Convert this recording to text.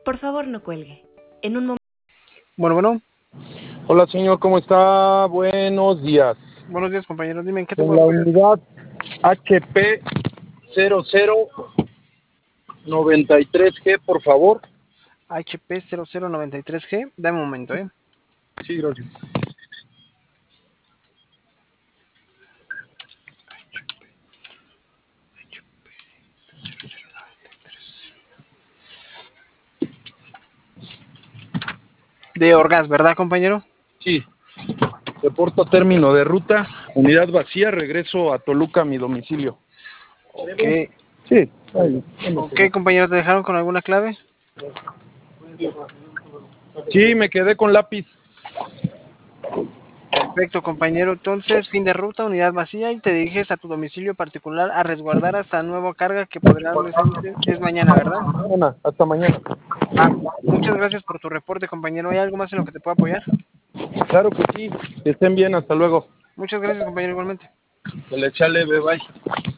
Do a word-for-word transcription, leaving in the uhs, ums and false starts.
Por favor, no cuelgue. En un momento. Bueno, bueno. Hola, señor, ¿cómo está? Buenos días. Buenos días, compañero. Dime, ¿en qué te Con puedo la apoyar? unidad H P cero cero noventa y tres G, por favor. H P cero cero noventa y tres G. Dame un momento, ¿eh? Sí, gracias. De Orgaz, ¿verdad, compañero? Sí. Reporto término de ruta, unidad vacía, regreso a Toluca a mi domicilio. Ok. Sí. Ahí. Ok, compañero, ¿te dejaron con alguna clave? Sí, me quedé con lápiz. Perfecto, compañero. Entonces, fin de ruta, unidad vacía y te diriges a tu domicilio particular a resguardar hasta nueva carga que podrás recibir. Es mañana, ¿verdad? Mañana, hasta mañana. Ah, muchas gracias por tu reporte, compañero. ¿Hay algo más en lo que te pueda apoyar? Claro que sí. Que estén bien, hasta luego. Muchas gracias, compañero, igualmente. Se le echa leve, bye.